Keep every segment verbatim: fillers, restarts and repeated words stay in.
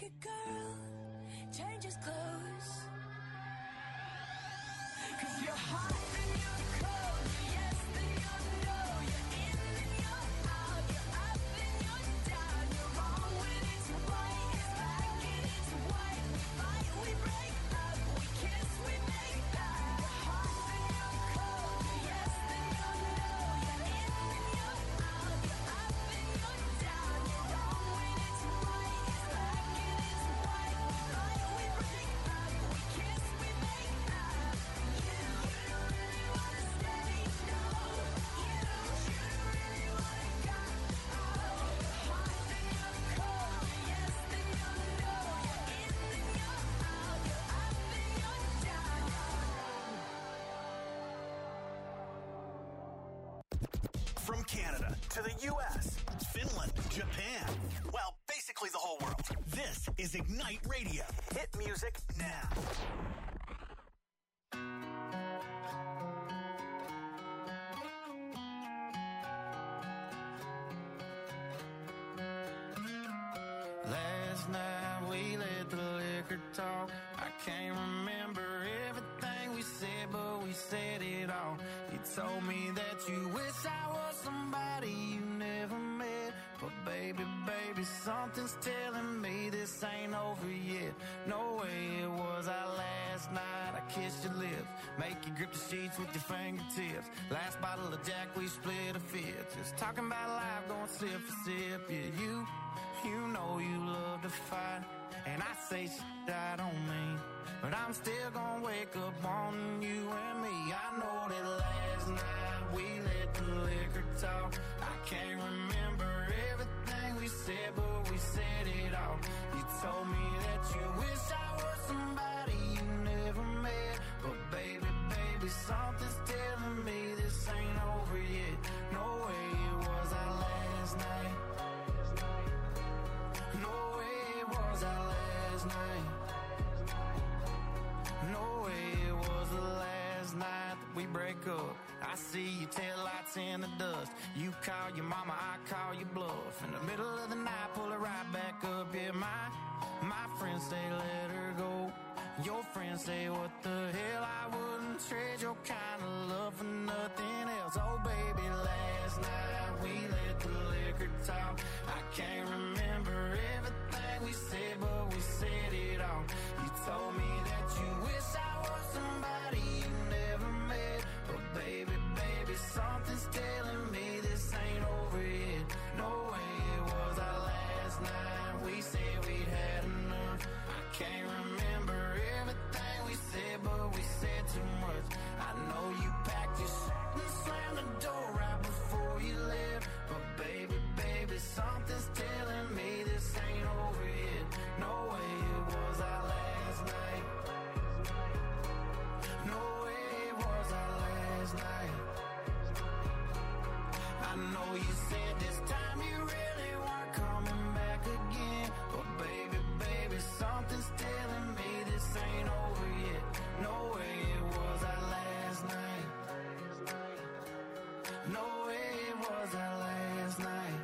a girl changes clothes. 'Cause you're hot and you're cold, you're yes then you're no, you're in and you're out, you're up and you're down, you're wrong when it's right, it's black and it's white. We fight, we break up, we kiss, we make up. You're hot and you're cold, you're yes then you're no, you're in and you're out, you're up and you're down, you're wrong when it's right, it's black and it's white. We fight, we break up, we kiss, we make up. You, you don't really wanna stay, no. You, you don't really wanna go. Oh, you're hot then you're cold, you're yes then you're no, you're in then you're out, you're up and you're down. From Canada to the U S, Finland, Japan, well, basically the whole world. This is Ignite Radio. Hit music now. Last night we let the liquor talk. I can't remember everything we said, but we said it all. You told me that you wish I was somebody you never met. But baby, baby, something's telling me this ain't over yet. No way it was our last night. I kissed your lips, make you grip the sheets with your fingertips. Last bottle of Jack, we split a fifth. Just talking about life, going sip for sip. Yeah, you, you know you love to fight. And I say shit I don't mean, but I'm still gonna wake up wanting you and me. I know that last night we let the liquor talk. I can't remember everything we said, but we said it all. You told me that you wish I was somebody you never met. But baby, baby, something's telling me this ain't over yet. No way it was our last night. No way it was our last night. No way it was the last night that we break up. I see your taillights in the dust. You call your mama, I call your bluff. In the middle of the night, pull her right back up. Yeah, my, my friends say let her go. Your friends say what the hell, I wouldn't trade your kind of love for nothing else. Oh baby, last night we let the liquor talk. I can't remember everything we said, but we said it all. You told me that you wish I was somebody you never met. But baby, baby, something's telling me this ain't over yet. No way it was our last night. We said we'd had enough. I can't remember everything we said, but we said too much. I know you packed your shit and slammed the door right before you left. But baby, baby, something's telling me this ain't over yet. No way it was our last night. No way it was our last night. I know you said this time you really weren't coming back again. But baby, baby, something's telling me this ain't over yet. No way it was our last night. No way it was our last night.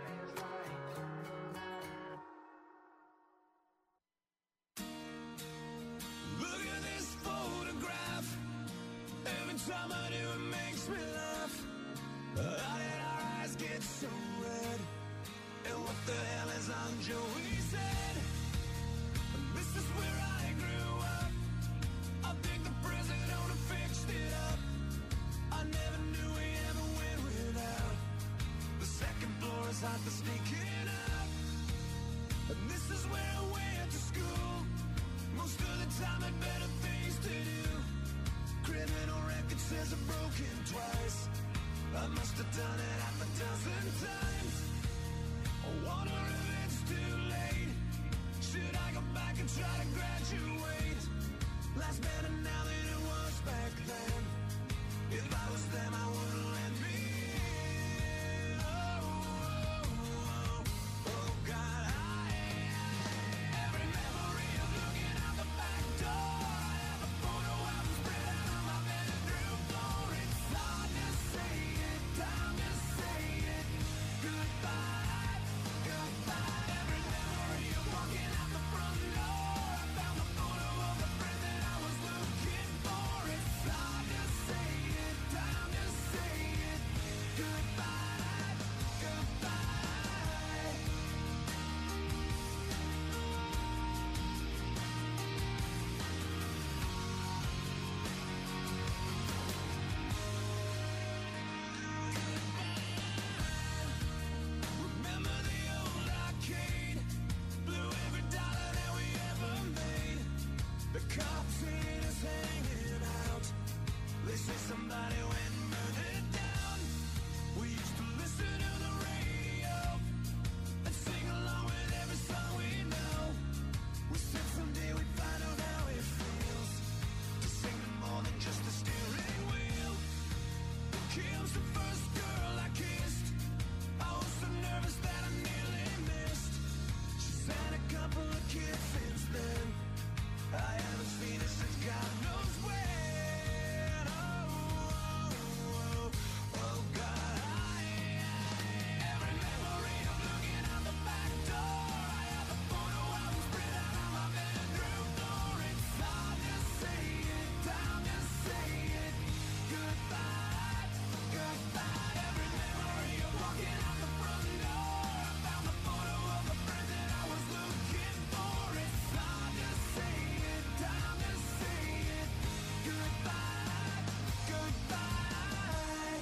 Look at this photograph. Every time I do it makes me laugh. How did our eyes get so red? And what the hell is on Joey's head? This is where I grew up. I think the president owner fixed it up. I never knew we ever went without. The second floor is hot for sneaking up. And this is where I went to school. Most of the time had better things to do. Criminal record says I've broken twice. I must have done it half a dozen times. I wonder if it's too late. Should I go back and try to graduate? Life's better now than it was back then. If I was them, I wouldn't let me in. Oh, oh, oh, oh God, I every memory of looking out the back door. I have a photo album spread out on my bedroom floor. It's hard to say it, time to say it. Goodbye, goodbye. Every memory of walking out the front Everybody went and burned it down. We used to listen to the radio and sing along with every song we know. We said someday we'd find out how it feels to sing to more than just the steering wheel. Kim's the first girl I kissed. I was so nervous that I nearly missed. She's had a couple of kids since then. I haven't seen her since God knows when. Oh, oh, oh, oh God. I, every memory of looking out the back door. I have a photo album spread out on my bedroom floor. It's hard to say it, time to say it. Goodbye, goodbye. Every memory of walking out the front door. I found the photo of a friend that I was looking for. It's hard to say it, time to say it. Goodbye, goodbye.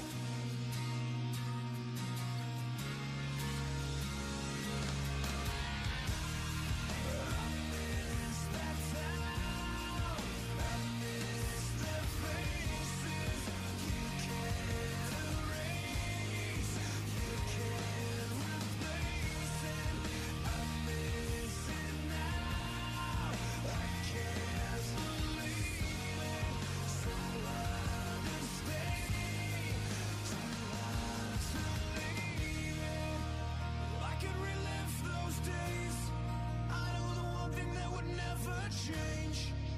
I miss that town. I miss the faces you can't erase, you can't replace it. I miss it now. I can't believe it. So hard to stay, too hard to leave it. I could relive those days. I know the one thing that would never change.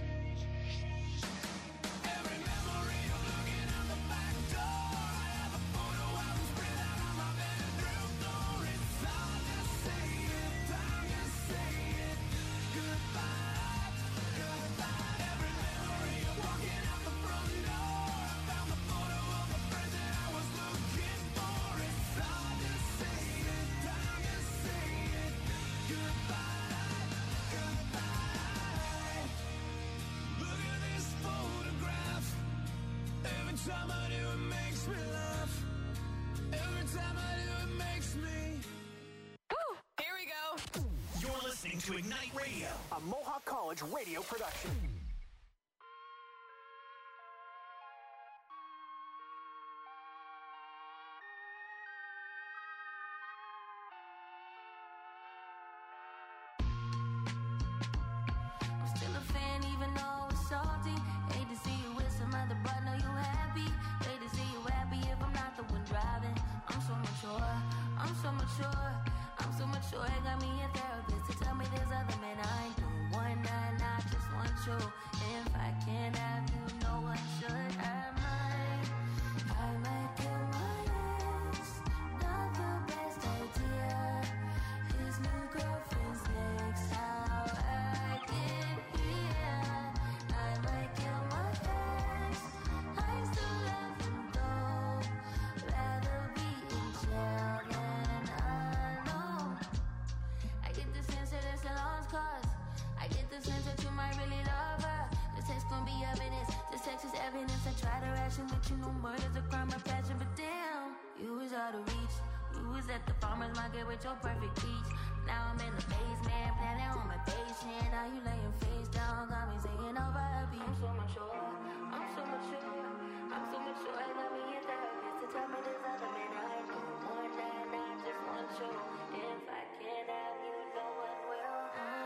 Every memory of looking out the back door. I have a photo album spread out on my bedroom floor. It's hard to say it, time to say it. Goodbye, goodbye. Every memory of walking out the front door. I found the photo of a friend that I was looking for. It's hard to say it, time to say it. Goodbye, goodbye. Look at this photograph. Every time I do, it makes me laugh. Every time I do, it makes me. Here we go. You're listening to Ignite Radio, a Mohawk College radio production. I'm still a fan even though it's salty. Hate to see you with some other, but know you happy. Hate to see you happy if I'm not the one driving. I'm so mature, I'm so mature, I'm so mature. It got me a therapist to tell me there's other men I ain't doing one night, I just want you. If I can't have you, know I should. I might, I might kill my ex. Not the best idea. His new girlfriend's next. How I get here. I might kill my ex. I still love him though. Rather be in jail than alone. I get the sense that it's a lost cause. I get the sense that you might really love her. This text gon' be evidence. This text is evidence. I try to ration, but you know murder's a crime of passion. But damn, you was out of reach. You was at the farmer's market with your perfect peach. Now I'm in the basement, planning on my patient. Now you laying face down, got me singing over a beat. I'm so mature, I'm so mature, I'm so mature. I got me a therapist to tell me there's other men I ain't doing one night, I just want you. If I can't have you, no one will.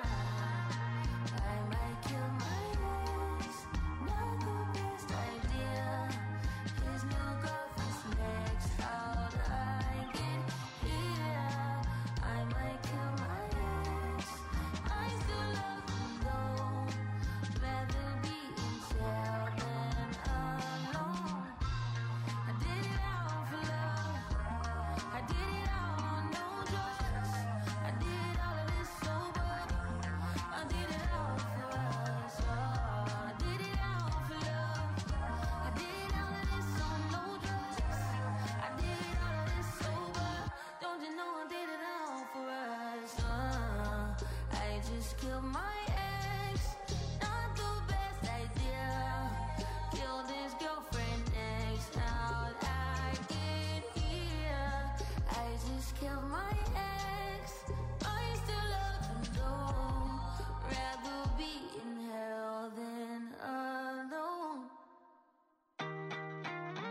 I might kill my ex, not the best idea. His new girlfriend's next. How'd I get here? I might kill my ex. I still love him though. Rather be in jail than alone. I did it all for love. I did it all on no drugs. I did all of this sober. I did it all for us. Oh, I did it all for love. I did all of this on no drugs. I did all of this sober. Don't you know I did it all for us? Uh, I just killed my ex. Not the best idea. Killed his girlfriend next. How'd I get here? I just killed my ex. I still love him though. Rather be in hell than alone.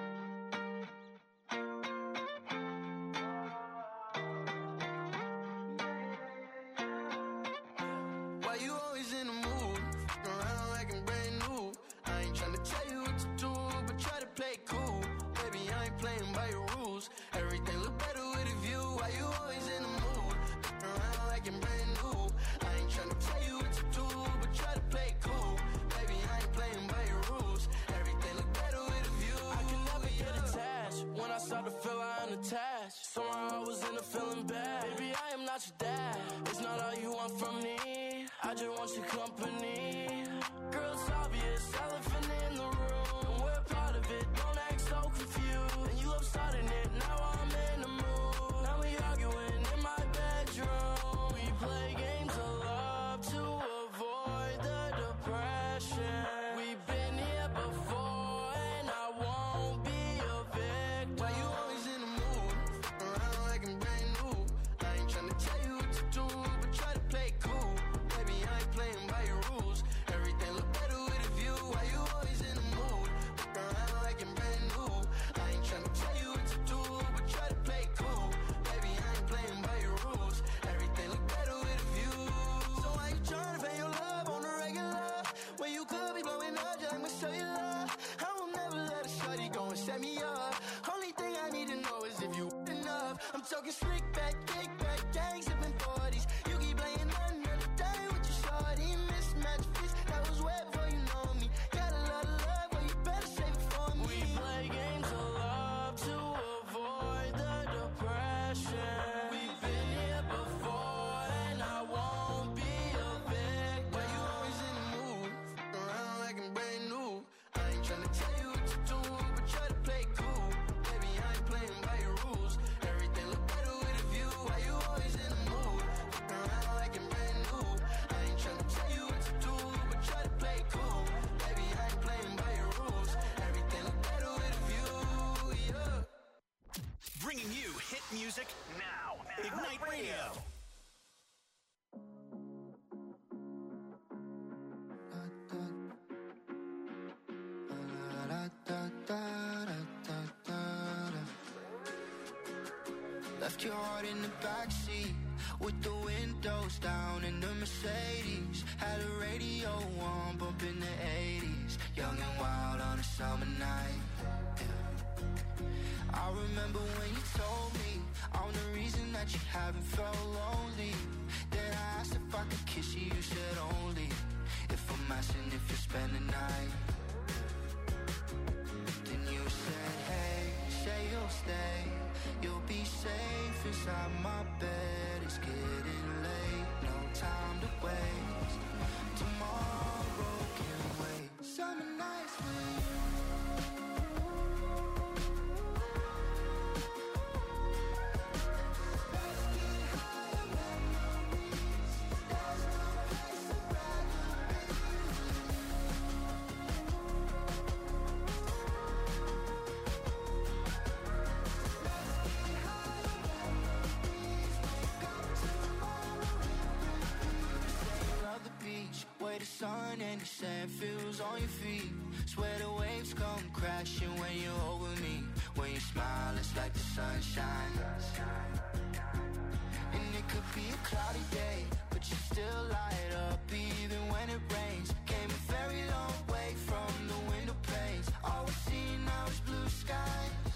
ain't tryna tell you what to do, but try to play it cool. Baby, I ain't playing by your rules. Everything look better with a view. Why you always in the mood? Around like I'm brand new. I ain't tryna tell you what to do, but try to play it cool. Baby, I ain't playing by your rules. Everything look better with a view. I can never get attached. When I start to feel I unattached, somehow I was in a feeling bad. Baby, I am not your dad. It's not all you want from me. I just want your company. Girl, it's obvious, elephant in the room. We're part of it, don't act so confused. And you love starting it, now I'm in the mood. Now we arguing in my bedroom. We play games of love to avoid the depression. We've been here before and I won't be a victim. Why you always in the mood? Around like I'm brand new. I ain't tryna tell you what to do, but try to play it cool. Baby, I ain't playing by your rules. Everything look better with a view. Why you always in the mood? Around like I'm brand new. I ain't tryna tell you what to do, but try to play it cool. Baby, I ain't playing by your rules. Everything look better with a view. So why you tryna pay your love on the regular when you could be blowing up just like my cellular? I will never let a shorty go and set me up. Only thing I need to know is if you enough. I'm talking slick back, kick back, gang sipping forties. You keep playing another day with your shorty. Mismatch fist, that was wet before you know me. Got a lot of love, but you better save it for me. We play games of love to avoid the depression. We've been here before and I won't be a victim. Why you always in the mood? Around like I'm brand new. I ain't tryna tell you what to do, but try to play it cool. Baby, I ain't playing by your rules. Everything look better with a view. Why you always in the mood? Around like I'm brand new. I ain't tryna tell you what to do, but try to play it cool. Baby, I ain't playing by your rules. Everything look better with a view, yeah. Bringing you hit music now. Ignite Radio. Left your heart in the backseat with the windows down in the Mercedes. Had a radio on, bumping the eighties. Young and wild on a summer night. Yeah. I remember when you told me I'm the reason that you haven't felt lonely. Then I asked if I could kiss you, you said only if I'm asking if you spend the night. Then you said, hey, say you'll stay. You'll be safe inside my bed. It's getting late, no time to waste. Tomorrow can wait. Summer nights with you. Let's get higher memories. There's no place I'd rather be with you. Where the sun and the sand feels on your feet. Swear the waves come crashing when you're over me. When you smile, it's like the sunshine. And it could be a cloudy day, but you still light up even when it rains. Came a very long way from the window panes. All we see now is blue skies.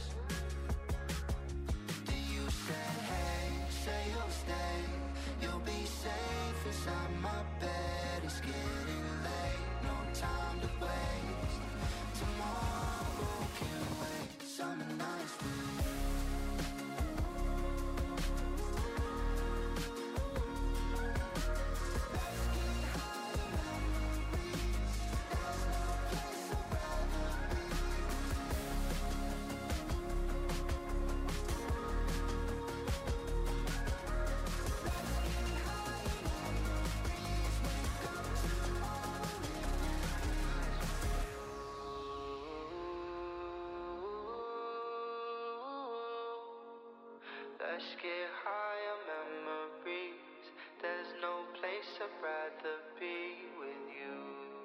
Then you said, hey, say you'll stay. You'll be safe inside my bed. It's getting late, no time to waste. Tomorrow can wait. Summer nights with you. Let's get higher memories. There's no place I'd rather be Let's get higher memories. Wake up tomorrow. Let's get higher memories. There's no place I'd rather be with you.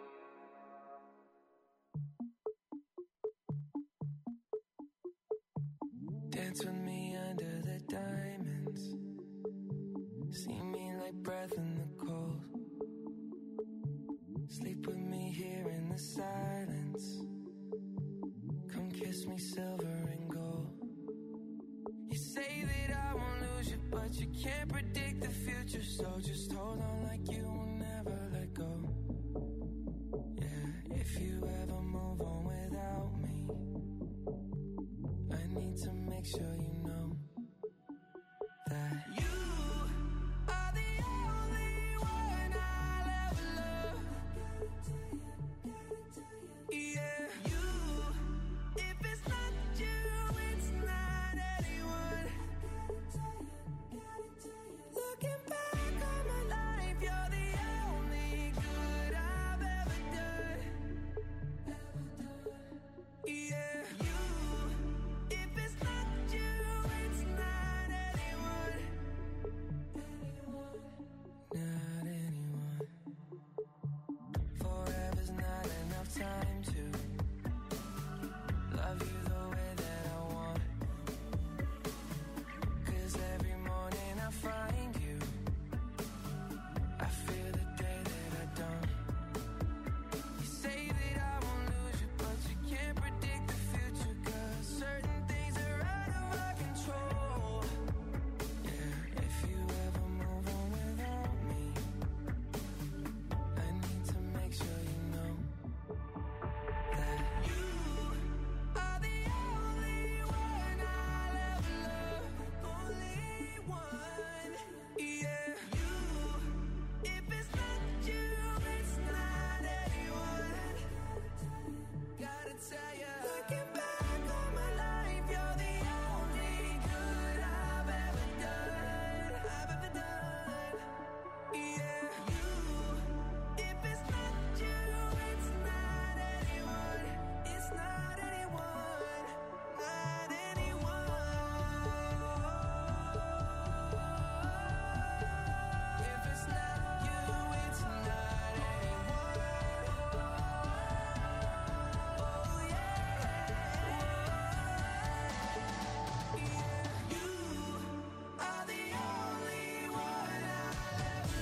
Dance with me under the diamonds. See me like breath in the cold. Sleep with me here in the silence. me silver and gold. You say that I won't lose you, but you can't predict the future. So just hold on like you will never let go. Yeah, if you ever move on without me, I need to make sure you know that you are the only one I'll ever love. Yeah, you. If it's not you, it's not anyone. Looking back on my life, you're the only good I've ever done. Yeah, you. If it's not you, it's not anyone. Not anyone. Forever's not enough time to love you the way that I want. 'Cause every morning I find you, I fear the day that I don't. You say that I won't lose you, but you can't predict the future. 'Cause certain things are out of our control. Yeah, if you ever move on without me, I need to make sure you know that you are the only one I'll ever love. Only one. Yeah, you. If it's not you, it's not anyone. Gotta tell ya. Looking back on my life, you're the only good I've ever done. I've ever done. Yeah, you. If it's not you, it's not anyone. It's not anyone. Not anyone. If it's not you, it's not anyone. Oh yeah. Yeah, you are the only one I'll ever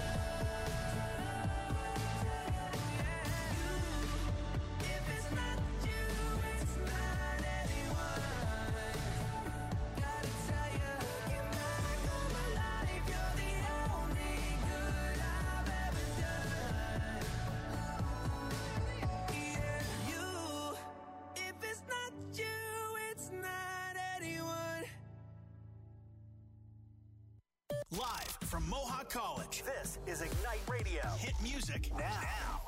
love. If it's not you, it's not anyone. Gotta tell ya, looking back on my life, you're the only good I've ever done. Yeah, you. If it's not you, it's not anyone. Live from Mohawk College, this is Ignite Radio. Hit music now.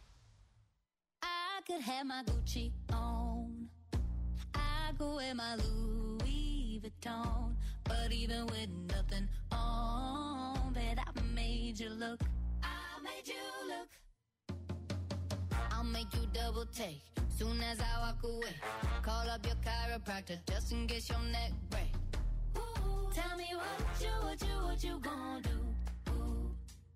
I could have my Gucci on. I could wear my Louis Vuitton. But even with nothing on, bet I made you look. I made you look. I'll make you double take soon as I walk away. Call up your chiropractor just in case your neck break. Ooh, tell me what you, what you, what you gonna do? Ooh.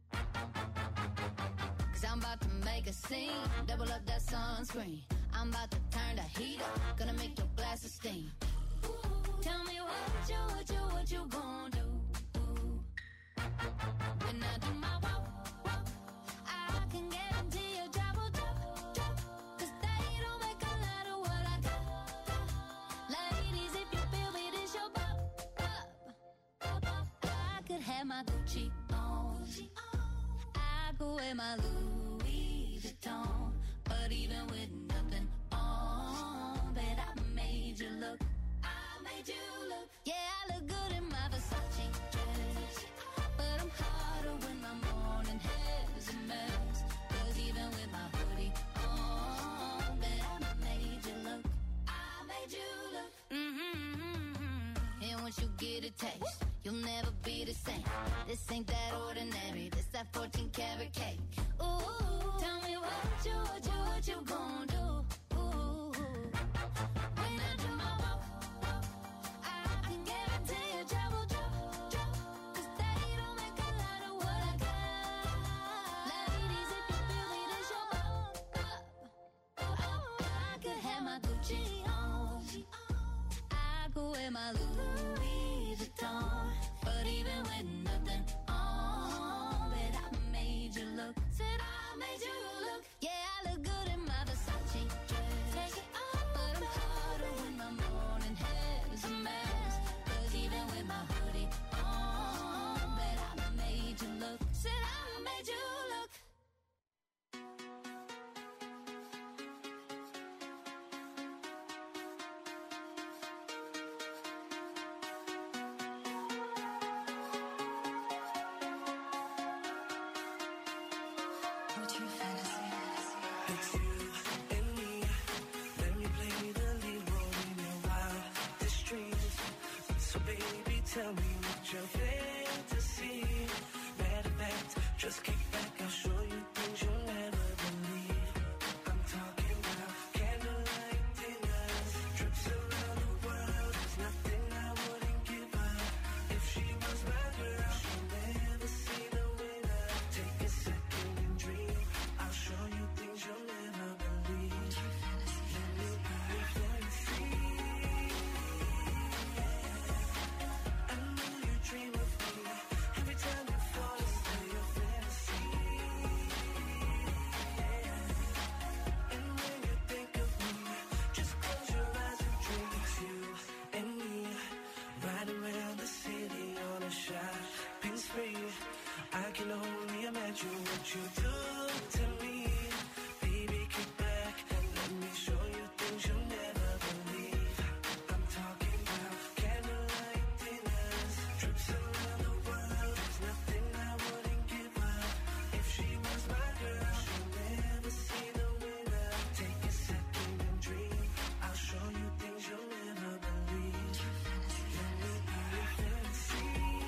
Cause I'm about to make a scene, double up that sunscreen. I'm about to turn the heat up, gonna make your glasses steam. Ooh, tell me what you, what you, what you gonna do? Ooh. When I do my walk, walk, I can guarantee you drop will drop, drop. Cause they don't make a lot of what I got, got. Ladies, if you feel me, this your bop, bop, bop, bop. I could have my Gucci on. I could wear my Louis Vuitton. But even with nothing on, bet I made you look. I made you look. Yeah, I look good in my Versace dress. But I'm hotter when my morning hair's a mess. Cause even with my hoodie on, bet I made you look. I made you look. Mm-hmm. And once you get a taste, you'll never be the same. This ain't that ordinary. This that fourteen karat cake. Ooh, tell me what you, what you, what you gon' do? Ooh, when I do my walk, walk, I can guarantee you trouble drop, drop. Cause they don't make a lot of what I got. Ladies, if you feel me, this your bop, bop. Oh, I could have my Gucci on. I could wear my Louis Vuitton. But even with nothing on, bet I made you look. Said I made you look. Yeah, I look good in my Versace dress. Take it off, but I'm hotter when It's you and me. Let me play the lead role in your wildest dreams. So baby, tell me what your fantasy. Matter of fact, just kick back, I'll show you things you'll never believe. I'm talking about candlelight dinners, trips around the world. There's nothing I wouldn't give her. If she was my girl, she'll never see the winner. Take a second and dream. I'll show you things you'll never believe. Let me be your fantasy. I know you dream of me. Every time you fall asleep, your fantasy. And when you think of me, just close your eyes and dream. It's you and me, riding around the city on a shopping spree. I can only imagine what you do to me. Baby, kick back and let me show you things you'll never believe. I'm talking about candlelight dinners, trips around the world. There's nothing I wouldn't give her. If she was my girl, she'll never see the winner. Take a second and dream. I'll show you things you'll never believe. Let me be your fantasy.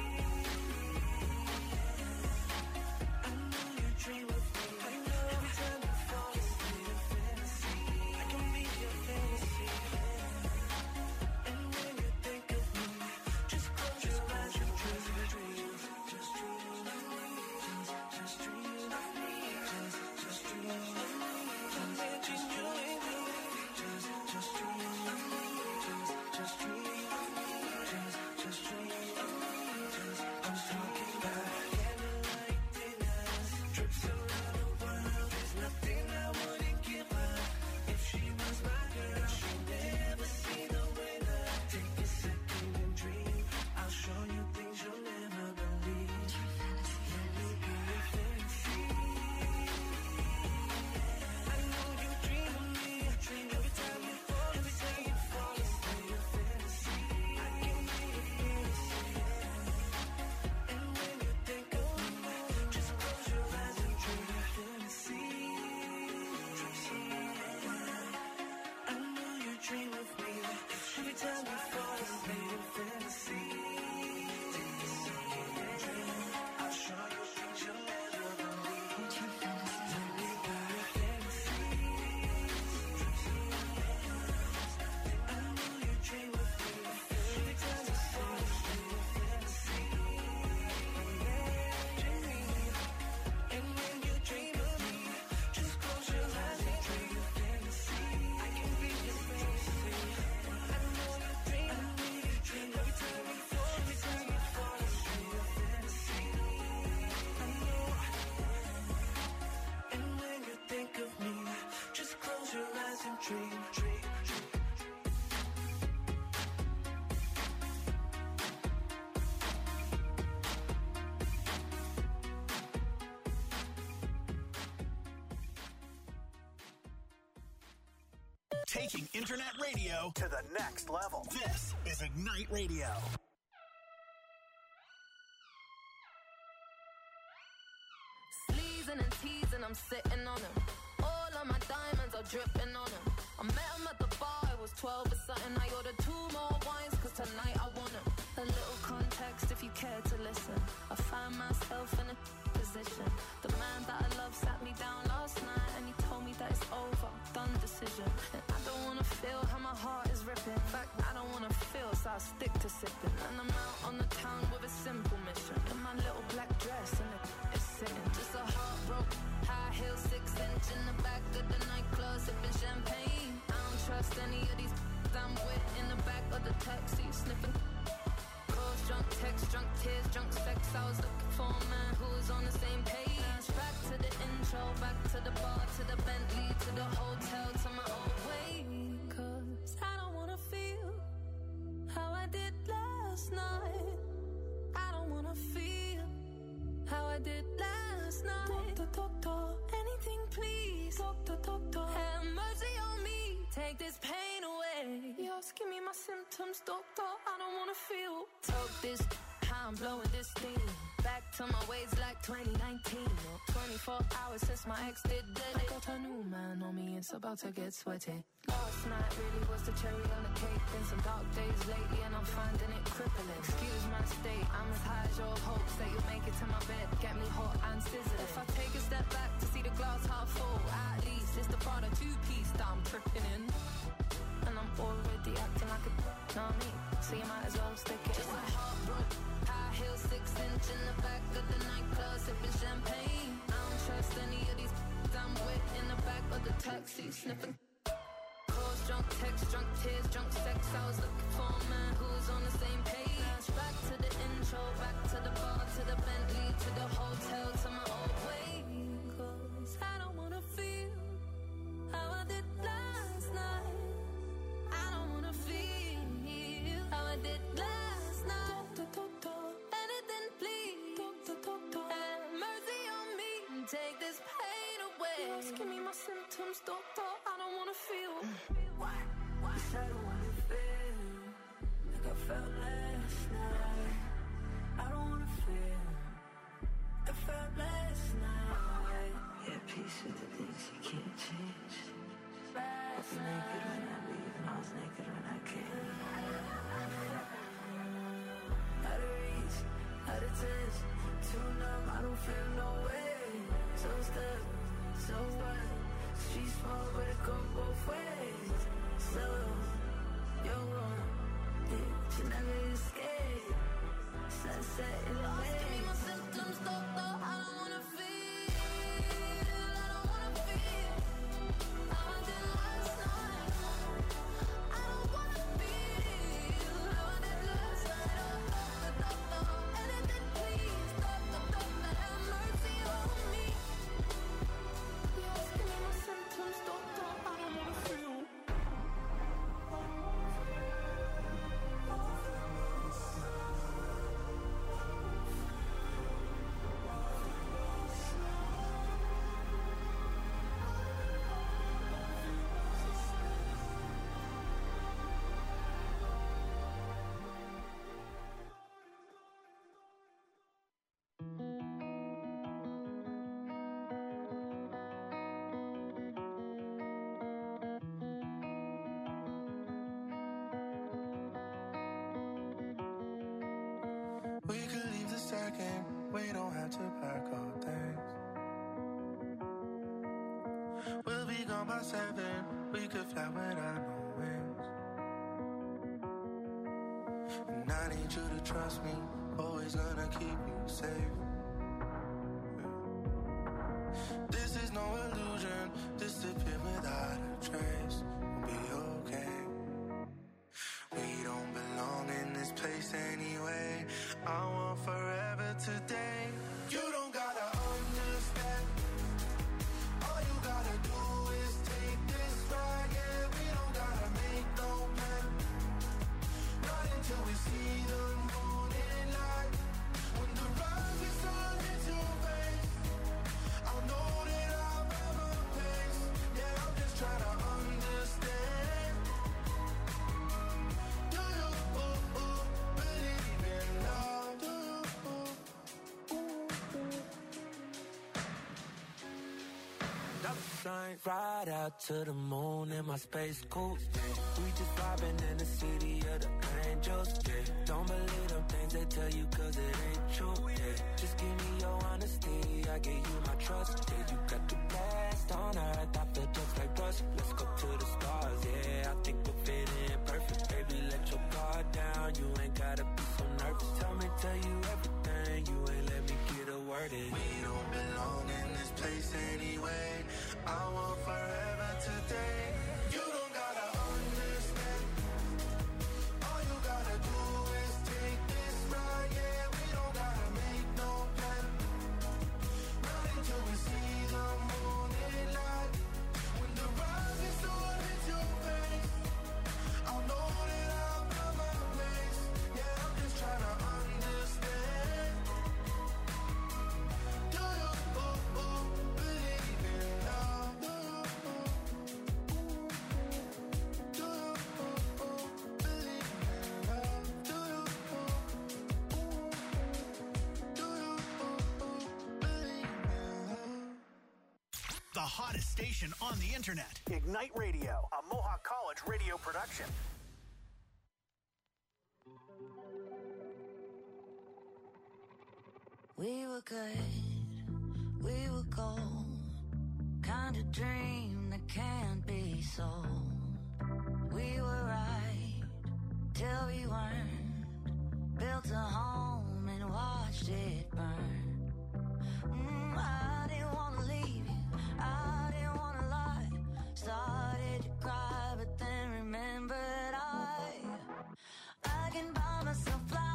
I know you dream of me. I know every time you fall asleep, your fantasy. I can be your fantasy. And when you think of me, just close your eyes and dream, dream. Just dream of me. Just, just dream of me. Just, just dream of me. Imagine you and me. Just, just dream of me. Just, just dream of me. Just, just dream of me. Just, I'm talking about candlelight dinners, trips around the world. There's nothing I wouldn't give her. If she was my girl, she'd never see the winner. Take a second and dream. I'll show you things you'll never believe. Let me be your fantasy. I know you dream of me. I dream every time you fall, every time you fall asleep. Your fantasy. I can be your fantasy. And when you think of me, just close your eyes and dream your fantasy. I know you dream of me. Every time you fall asleep, your fantasy. Take a second and dream. I'll show you things you'll never believe. Let me be your fantasy. I know you dream of me. Every time you fall asleep, your fantasy. And when you dream of me, just close your eyes and dream your fantasy. I can be your fantasy. I know you dream, I know you dream. Every time you fall, every time you fall asleep, your fantasy. I know. And when you think of me, just close your eyes and dream, dream, dream. Taking internet radio to the next level. This is Ignite Radio. Sleezing and teasing, I'm sitting on him. All of my diamonds are dripping on him. I met him at the bar, it was twelve or something. I ordered two more wines, cause tonight I want him. A little context if you care to listen. I find myself in a position. The man that I love sat me down last night and he told me that it's over, done decision. And I don't wanna feel how my heart is ripping. In fact, I don't wanna feel, so I stick to sipping. And I'm out on the town with a simple mission. In my little black dress and it is sitting. Just a heartbroken, high heel, six inch in the back of the nightclub, sipping champagne. I don't trust any of these I'm with in the back of the taxi, sniffing. Calls, drunk texts, drunk tears, drunk sex. I was looking for a man who was on the same page. Back to the intro, back to the bar, to the Bentley, to the hotel, to my old way. Cause I don't wanna feel how I did last night. I don't wanna feel how I did last night. Doctor, doctor, anything please. Doctor, doctor, have mercy on me. Take this pain away. You're asking me my symptoms, doctor. I don't wanna feel. Talk this, how I'm blowing this thing. back to my ways like twenty nineteen. Or twenty-four hours since my ex did dead. I got a new man on me, it's about to get sweaty. Last night really was the cherry on the cake. Been some dark days lately and I'm finding it crippling. Excuse my state, I'm as high as your hopes that you'll make it to my bed. Get me hot and sizzling. If I take a step back to see the glass half full, at least it's the Prada two-piece that I'm tripping in. And I'm already acting like a know what I mean? So you might as well stick it. Just a heartbroken, high heel, six inch in the back of the nightclub, sipping champagne. I don't trust any of these I'm with in the back of the taxi, sniffing. Calls, drunk text, drunk tears, drunk sex. I was looking for a man who was on the same page. Back to the intro, back to the bar, to the Bentley, to the hotel, to my old way. 'Cause I don't wanna feel how I did last night. I don't wanna feel how I did last night. Anything, please. Have mercy on me and take this pain away. Just give me my symptoms, doctor. I don't wanna feel. What? What? I don't wanna feel like I felt last night. I don't wanna feel like I felt last night. Yeah, peace with the things you can't change. I was naked when I leave, and I was naked when I came. Out of reach, out of touch, too numb, I don't feel no way. So stuck, so what? Street small, but it go both ways. So, you're wrong, yeah, you never escape. Sunset in the way. Give me my symptoms, doctor, I don't wanna feel. We could leave the second, we don't have to pack our things. We'll be gone by seven, we could fly without no wings. And I need you to trust me, always gonna keep you safe. This is no illusion, disappear without a trace. We'll be okay. We don't belong in this place anyway. I want forever today. You don't gotta understand. All you gotta do is take this ride. Yeah, we don't gotta make no plan. Not until we see the morning light. When the rising sun hits your face, I'll know that I've ever faced. Yeah, I'm just trying to understand. Do you ooh, ooh, believe in love? Do you ooh, ooh, ooh. Dollar sign, ride out to the moon in my space coupe. We just vibing in the city of the angels. Yeah. Don't believe them things they tell you 'cause it ain't true. Yeah. Just give me your honesty, I give you my trust. Yeah, you got the best on earth, I feel just like us. Let's go to the stars, yeah, I think we'll fit in perfect. Baby, let your guard down, you ain't gotta be so nervous. Tell me, tell you everything, you ain't let me get a word in. We don't belong in this place anyway. I want forever today. You don't gotta understand. All you gotta do is take this ride. Yeah, we don't gotta make no plan. Not until we see the morning light. When the rise hottest station on the internet. Ignite Radio, a Mohawk College radio production. We were good, we were gold, kind of dream that can't be sold. We were right till we weren't, built a home and watched it burn. Mm, I didn't want to leave you, I didn't want to lie, started to cry but then remembered I, I can buy myself flowers.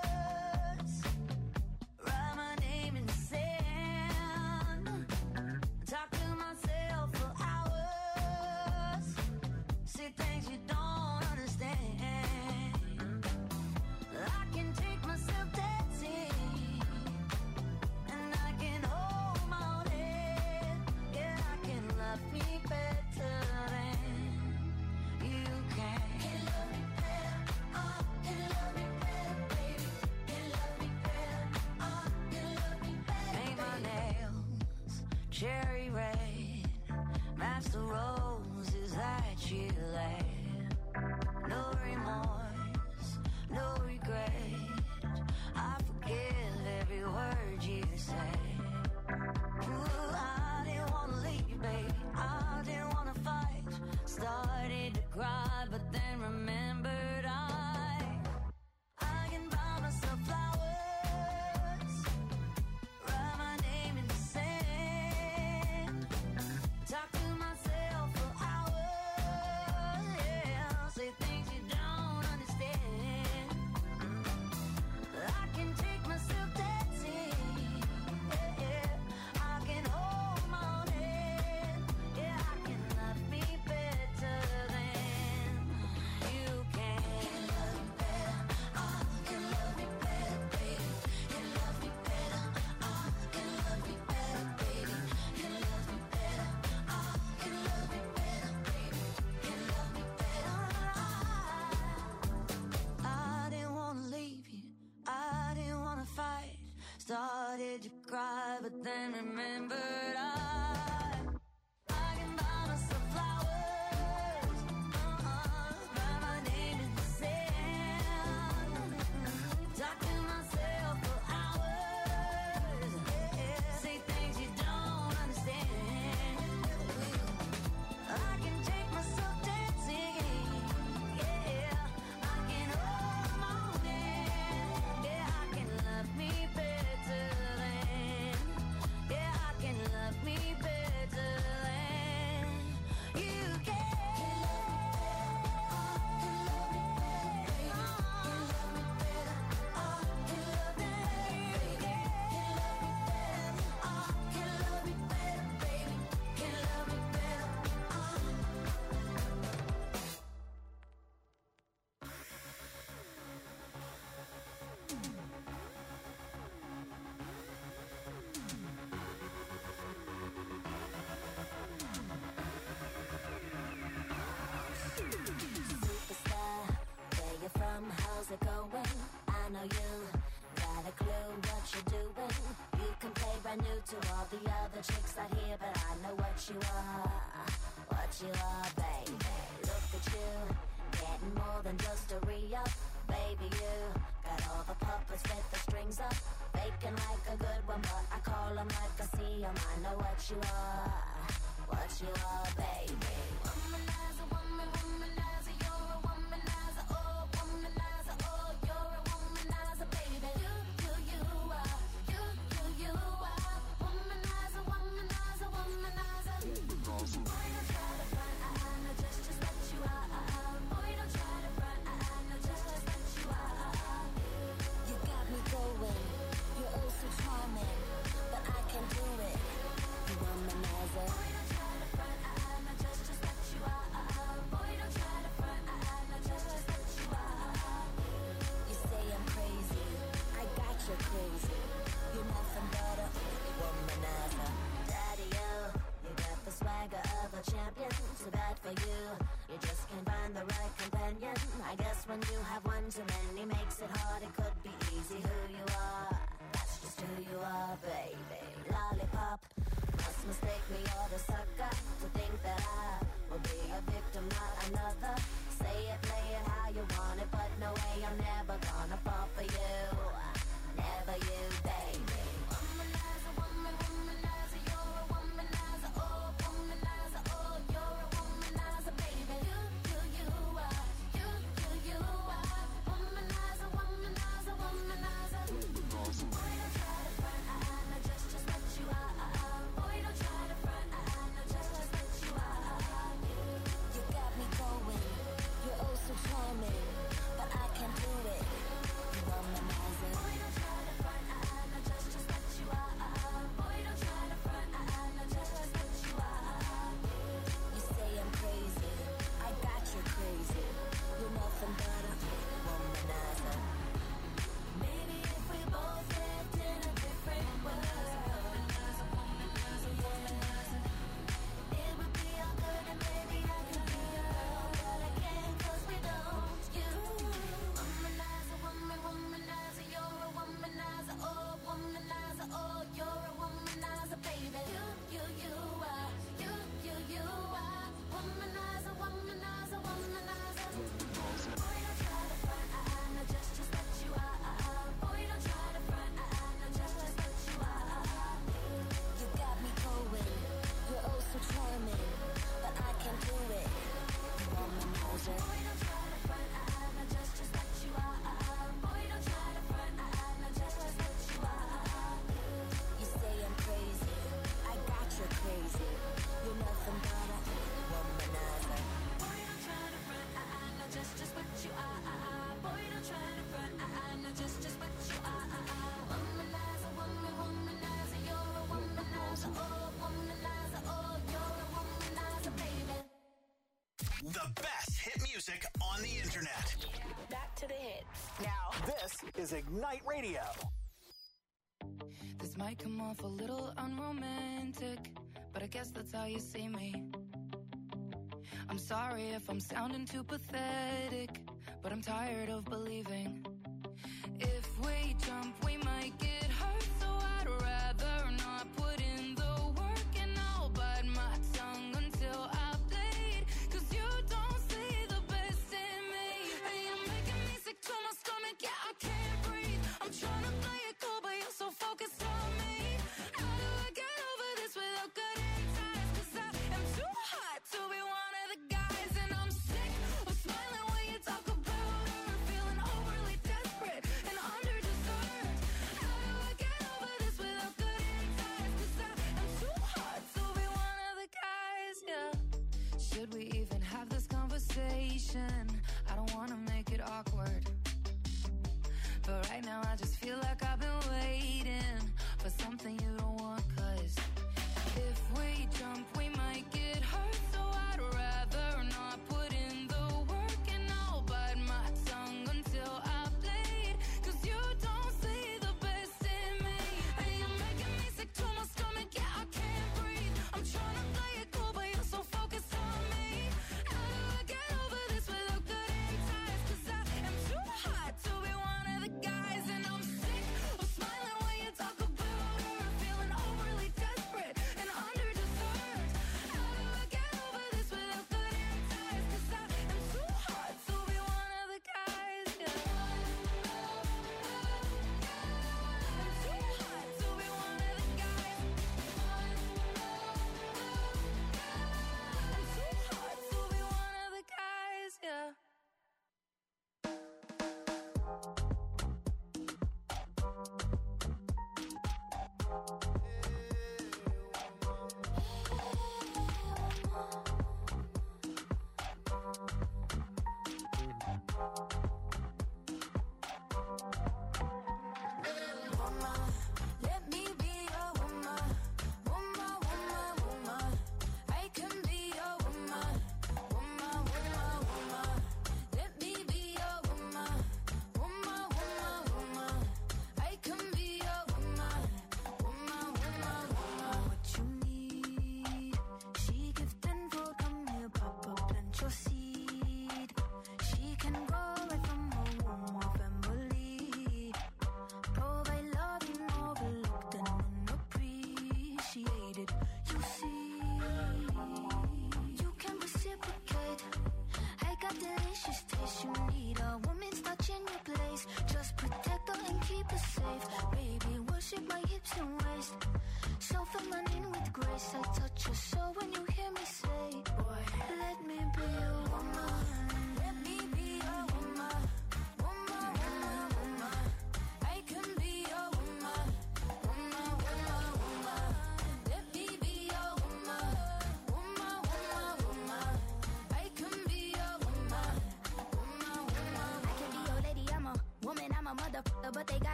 Cherry red, match the roses that you laid. No remorse, no regret, I forgive every word you say. Ooh, I didn't want to leave, baby, I didn't want to fight. Started to cry, but then remembered I, I can buy myself flowers. Started to cry, but then remembered I, I can buy myself flowers, uh-uh, write my name in the sand, talk to myself for hours, yeah, say things you don't understand. I can take myself dancing, yeah, I can hold my own hand, yeah, I can love me better. From how's it going? I know you got a clue what you're doing. You can play brand new to all the other chicks out here, but I know what you are, what you are, baby. Look at you, getting more than just a re-up. Baby, you got all the puppets with the strings up, faking like a good one, but I call them like I see them. I know what you are, what you are, baby. Womanizer, woman, womanizer, you're a womanizer, oh, womanizer, oh, you're a womanizer, baby. You, you, you are, you, you, you are, womanizer, womanizer, womanizer. Boy, don't try to front, I, I know just, just what you are. Boy, don't try to front, I, I know just, just what you are. You got me going, you're oh so charming, but I can do it, you womanizer. Boy, don't try to front, I, I know just, just what you are. Boy, don't try to front, I, I know just, just what you are. You say I'm crazy, I got you crazy, you're nothing but a womanizer. Daddy, you, you got the swagger of a champion. Too bad for you, you just can't find the right companion. I guess when you have one too many makes it hard. It could be easy who you are, that's just who you are, baby. Lollipop, must mistake me or the sucker to think that I will be a victim, not another. Say it, play it how you want it, but no way, I'm never gonna fall for you. Never you, baby. Womanizer, woman, womanizer, you're a womanizer, oh, womanizer, oh, you're a womanizer, baby. You, you, you are, you, you, you are. Womanizer, womanizer, womanizer. Boy, don't try to front, I, I know just, just what you are. Boy, don't try to front, I, I know just, just what you are. You got me going, you're oh so charming, but I can't do it. You womanizer. Boy, don't try to front, I, I know just, just what you are. Boy, don't try to front, I, I know just, just what you are. You say I'm crazy, I got you crazy. You're nothing but a womanizer. Maybe if we both lived in a different world, womanizer, womanizer, it would be all good and maybe I could be your girl, but I can't 'cause we don't. You, womanizer, woman, womanizer, you're a womanizer, oh, womanizer, oh, you're a womanizer, baby. You, you, you are, you, you, you are, womanizer, womanizer, womanizer. Boy, don't try to front, I, I know just, just what you are. Boy, don't try to front, I, I know just, just what you are. You got me going, you're oh so charming, but I can't do it. You womanizer. Boy, don't try to front, I, I know just, just what you are. Boy, don't try to front, I, I know just, just what you are. You say I'm crazy, I got you crazy. You're nothing but a womanizer. Boy, don't try to front, I, I know just, just what you are. Boy, don't try to front, I, I know just, just what you are. Womanizer, woman, womanizer, you're a womanizer, oh, womanizer, oh, you're a womanizer, baby. The best hit music on the internet. Back to the hits. Now, this is Ignite Radio. This might come off a little unromantic, but I guess that's how you see me. I'm sorry if I'm sounding too pathetic, but I'm tired of believing. If we jump, we might get hurt, so I'd rather not put in the work, and I'll bite my tongue until I bleed, 'cause you don't see the best in me. And you're making me sick to my stomach, yeah, I can't breathe. I'm trying to play it cool, but you're so focused on me. How do I get over this without cutting ties? 'Cause I am too hot to be one of the guys, and I'm sick of smiling when you talk about her, feeling overly desperate and under-deserved. How do I get over this without cutting ties? 'Cause I am too hot to be one of the guys, yeah. Should we even have this conversation? I don't wanna make it awkward, but right now I just feel like I've been waiting for something you don't want. 'Cause if we jump, we might get hurt, so I'd rather not put in the work, and I'll bite my tongue until I bleed, 'cause you don't see the best in me. And you're making me sick to my stomach, yeah, I can't breathe. I'm trying to play it cool, but you're so focused on me. How do I get over this without cutting ties? 'Cause I am too hot to be one of the guys, and I'm sick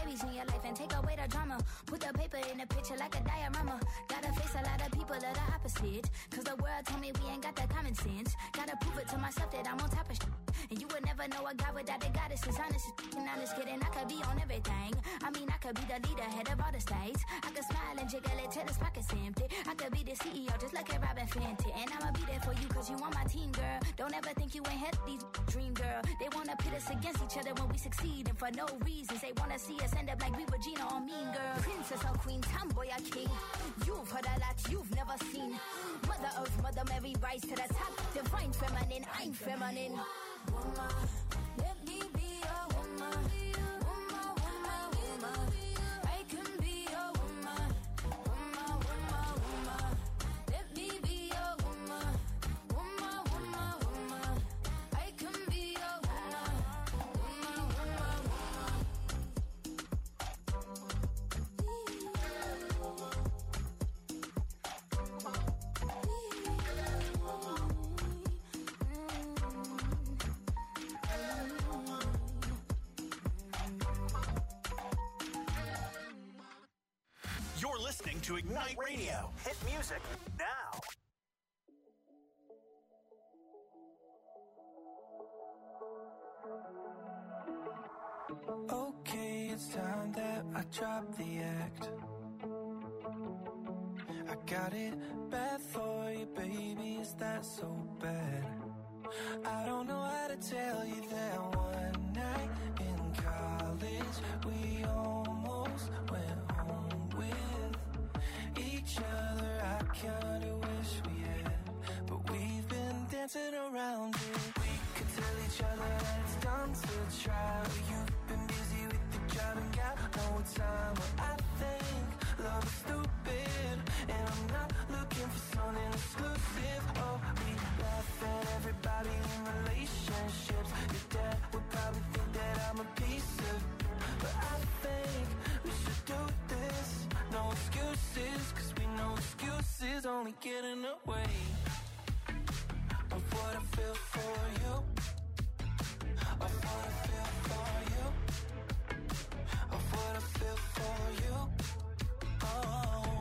babies in your life and take away the drama. Put the paper in the picture like a diorama. Gotta face a lot of people that are opposite. Cause the world told me we ain't got that common sense. Gotta prove it to myself that I'm on top of shit. And you would never know a God without the goddess is honest. And I'm just kidding, I could be on everything. I mean, I could be the leader, head of all the states. I could smile and jiggle it till his pockets empty. I could be the C E O just like a Robin Fenty. And I'ma be there for you cause you on my team, girl. Don't ever think you ain't had these dream, girl. They wanna pit us against each other when we succeed. And for no reasons, they wanna see us end up like we Regina or Mean Girl. Princess or queen, tomboy or king. You've heard a lot you've never seen. Mother Earth, Mother Mary, rise to the top. Divine feminine, I'm feminine. Woman, let me be a woman. Woman, woman, woman. I can be a woman. Woman, woman, woman. Let me be a woman. Woman, woman, woman. I can be a woman. Woman, woman, You're listening to Ignite Radio. Hit music now. Okay, it's time that I drop the act. I got it bad for you, baby, is that so bad? I don't know how to tell you that one night in college we almost went home with each other. I kinda wish we had, but we've been dancing around it. We could tell each other that it's dumb to try. You've been busy with the job and got no time. But I think love is stupid, and I'm not looking for something exclusive. Oh, we laugh at everybody in relationships. Your dad would probably think that I'm a piece of, but I think we should do this. No excuses, cause we know excuses only get in the way of what I feel for you. Of what I feel for you. Of what I feel for you. Oh,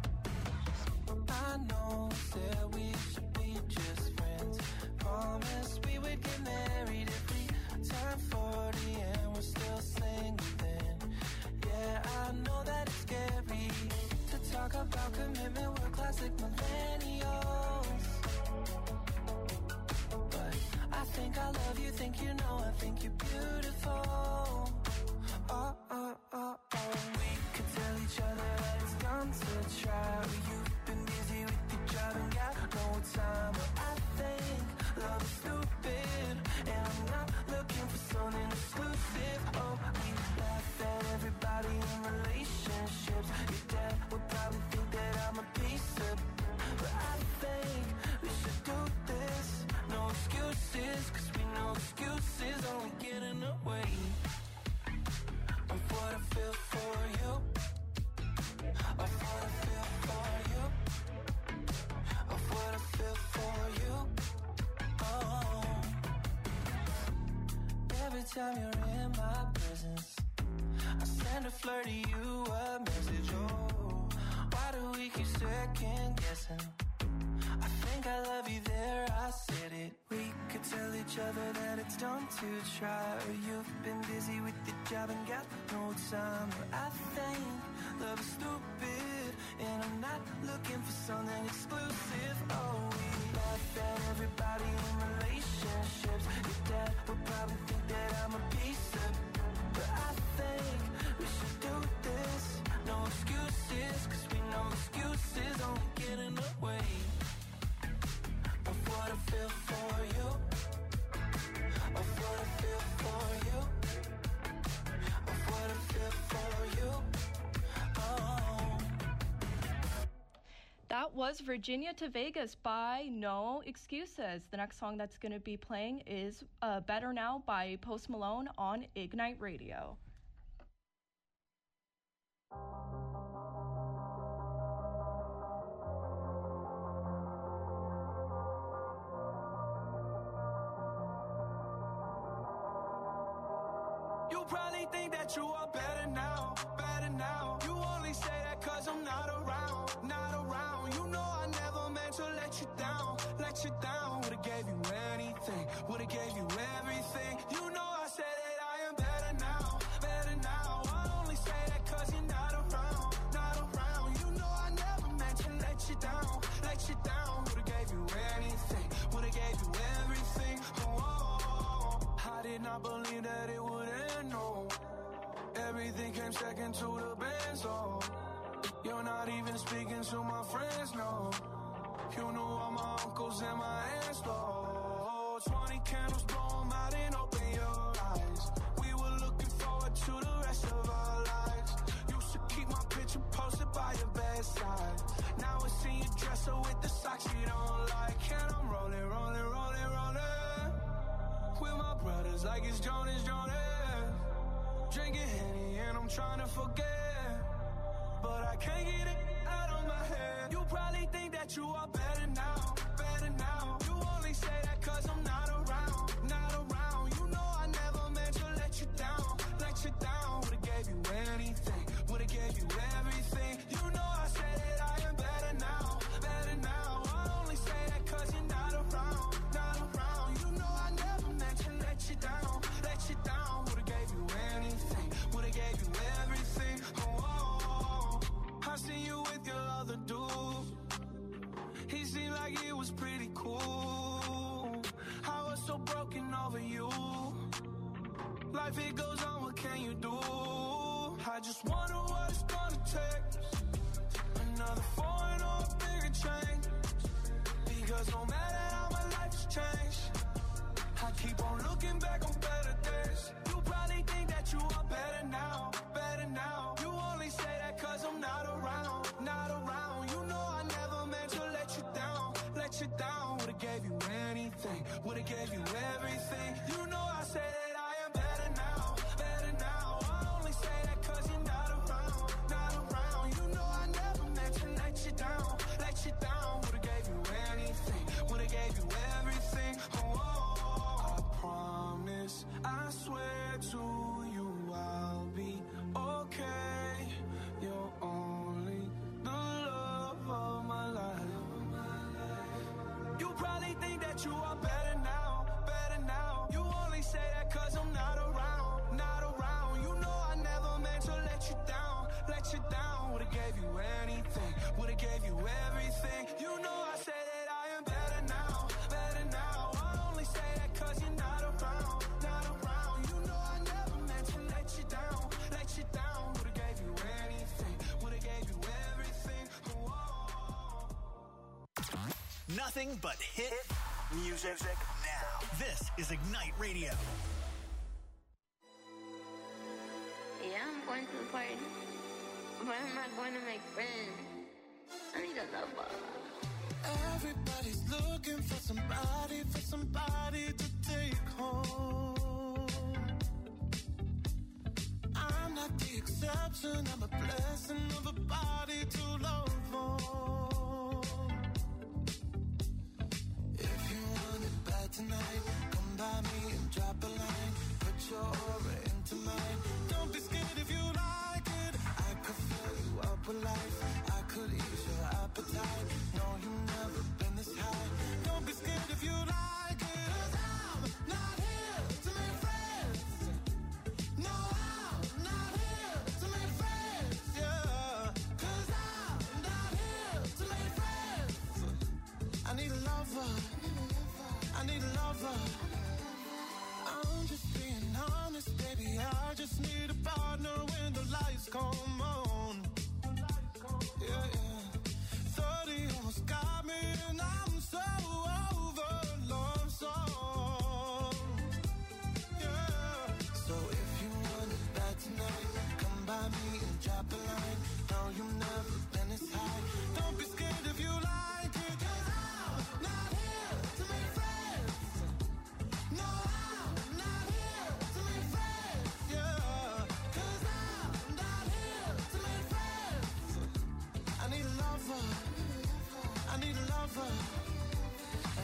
I know that we should be just friends. Promised we would get married if we turn forty and we're still single then. Yeah, I know that it's scary to talk about commitment. We're classic millennials. But I think I love you, think you know, I think you're beautiful. Oh, oh, oh, oh. We could tell each other that it's dumb to try. You've been busy with your job and got no time. But I think love is stupid, and I'm not looking for something exclusive. Oh, we laugh at everybody in relationships. Your dad would probably think that I'm a piece of, but I think we should do this. No excuses, cause we know excuses only get in the way of what I feel for you. Of what I feel for you. Of what I feel for you. Oh, every time you're in my presence, I send a flirt to you a message. Oh, why do we keep second guessing? I think I love you there, I said it. We could tell each other that it's dumb to try. You've been busy with the job and got no time. But I think love is stupid, and I'm not looking for something exclusive. Oh, we laugh at everybody in relationships. Your dad would probably think that I'm a piece of, but I think we should do this. No excuses, cause we know excuses only get in the way of what I feel for you. Of what I feel for you. Of what I feel for you. Oh. That was Virginia to Vegas by No Excuses. The next song that's going to be playing is uh, Better Now by Post Malone on Ignite Radio. You probably think that you are better now, better now. You only say that cause I'm not around, not around. You know I never meant to let you down, let you down. Would've gave you anything, would've gave you everything. You know I said that I am better now, better now. I only say that cause you're not around, not around. You know I never meant to let you down, let you down. Would've gave you anything, would've gave you everything. Oh, oh, oh. I did not believe that it would end, no. Everything came second to the best, oh. You're not even speaking to my friends, no. You knew all my uncles and my aunts, oh. Twenty candles, blow 'em out and open your eyes. We were looking forward to the rest of our lives. Used to keep my picture posted by your bedside. Now I see you dresser with the socks you don't like. And I'm rolling, rolling, rolling, rolling with my brothers like it's Jonas, Jonas. Drinking Henny and I'm trying to forget, but I can't get it out of my head. You probably think that you are better now, better now. You only say that cause I'm not around, not around. You know I never meant to let you down, let you down. Would've gave you anything, would've gave you everything. You know I said that I am better now, better now. I only say that cause you're not around, not around. You know I never meant to let you down, let you down. Would've gave you anything, would've gave you everything. Oh, oh, oh. I seen you with your other dude. He seemed like it was pretty cool. I was so broken over you. Life it goes on, what can you do? I just wonder what it's gonna take. Another foreign or a bigger change. Because no matter how my life has changed, I keep on looking back on better days. You probably think that you are better now, better now. You only say that cause I'm not around, not around. You know I never meant to let you down, let you down. Would've gave you anything, would've gave you everything. You know I said that I am better now, better now. I only say that cause you're not around, not around. You know I never meant to let you down, let you down. Would've gave you anything, would've gave you everything. Oh, oh, oh. I promise, I swear to you I'll be okay. You're only the love of my life. You probably think that you are better now, better now. You only say that cause I'm not around, not around. You know I never meant to let you down, let you down. Would've gave you anything, would've gave you everything. You know I say that I am better now, better now. I only say that cause you're not around, not around. You know I never meant to let you down, let you down. Would've gave you anything, would've gave you everything. Oh, oh, oh. Nothing but hit music now. This is Ignite Radio. Yeah, I'm going to the party, but I'm not going to make friends. I need a lover. Everybody's looking for somebody, for somebody to take home. I'm not the exception, I'm a blessing of a body to love on. If you want it bad tonight, come by me and drop a line. Put your aura into mine. Don't be scared if you like it. I could fill you up with life. I could ease your appetite. No, you've never been this high. Don't be scared if you like it. 'Cause I'm not here to make friends. No, I'm not here to make friends. Yeah. 'Cause I'm not here to make friends. I need a lover. I need a lover. I'm just being honest, baby. I just need a partner when the lights come on. Yeah, yeah. thirty almost got me, and I'm so over love song. Yeah. So if you want it bad tonight, come by me and drop a line. No, you've never been this high. Don't be scared if you like it. 'Cause I'm not here to make friends. No, I'm not here to make friends. Yeah. 'Cause I'm not here to make friends. I need a lover. I need a lover.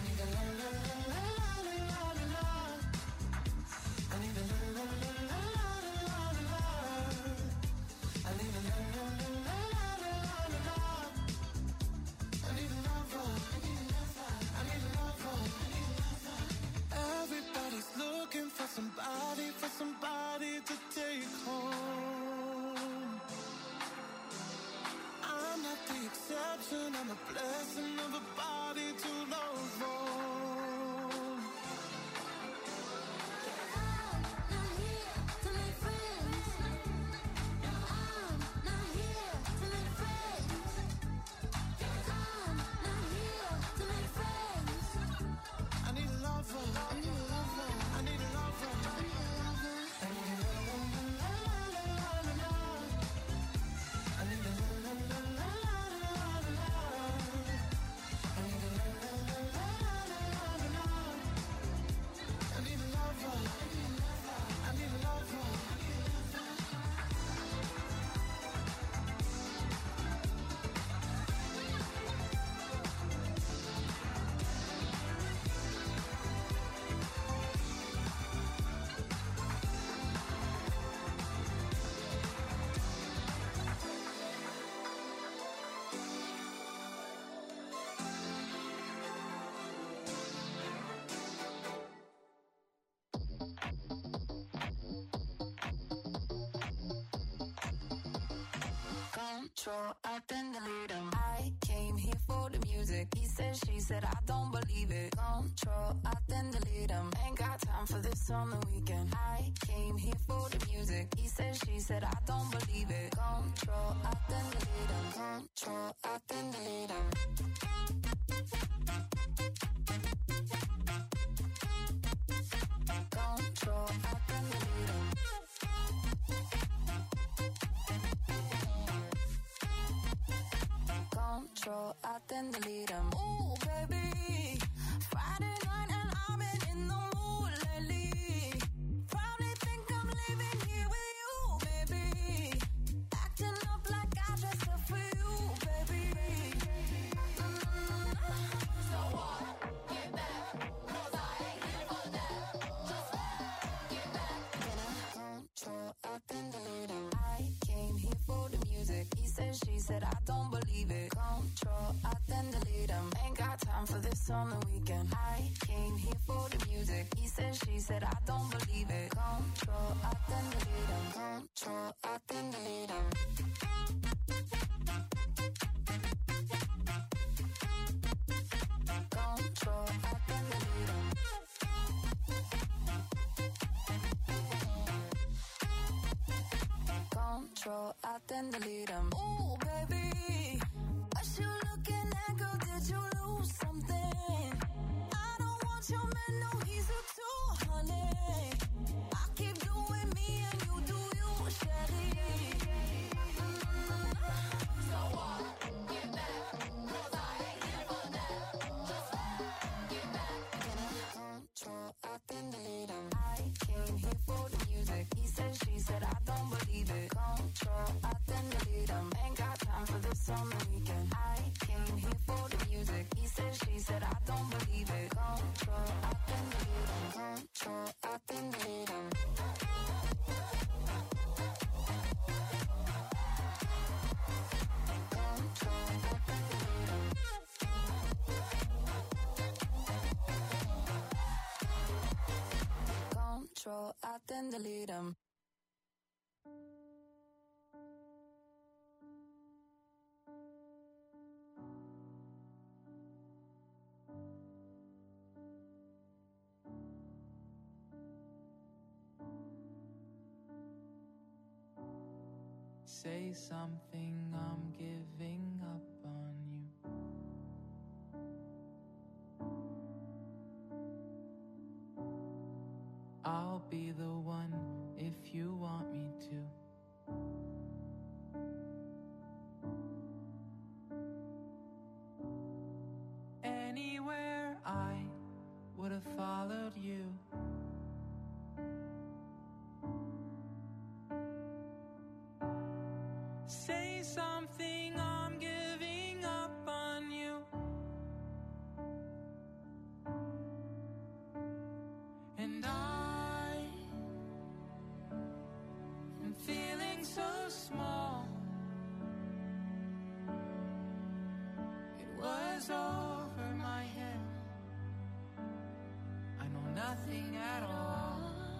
control, I then delete him. I came here for the music. He said, she said, I don't believe it. Control, I then delete him. Ain't got time for this on the weekend. I came here for the music. He said, she said, I don't believe it. Control, I then delete him. Control, I then delete him. Control, I then delete him. Control, I then delete him. Ooh, baby, Friday night and I've been in the mood lately. Probably think I'm living here with you, baby. Acting up like I dressed up for you, baby. Mm-hmm. So what? Get back, 'cause I ain't here for that. Just get back. Control, I then delete him. I came here for the music. He said, she said, I don't believe it. Control, I then delete him. Ain't got time for this on the weekend. I came here for the music. He said, she said, I don't believe it. Control, I then delete him. Control, I then delete him. Control, I then delete him. Control, I then delete him. Ooh, baby, what you looking at, girl? Did you lose something? I don't want your man, no, he's a two, honey. I keep doing me and you do you, Shelly. Mm-hmm. So what? Get back, 'cause I ain't here for that. Just get back. Control, I then delete him. I came here for the music. He said, she said, I don't believe it. Control, I then delete him. Ain't got time for this on the weekend. I came here for the music. He said, she said, I don't believe it. Control, I then delete him. Control, I then delete him. Control, I then delete him. Say something, I'm giving up on you. I'll be the one if you want me to. Anywhere I would have followed you. Say something, I'm giving up on you. And I am feeling so small. It was over my head. I know nothing at all.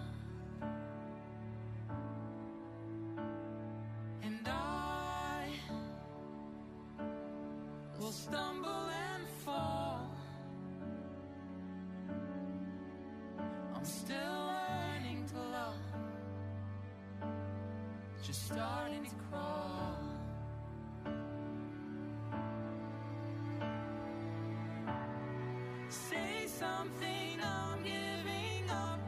And I will stumble and fall. I'm still learning to love, just starting to crawl. Say something, I'm giving up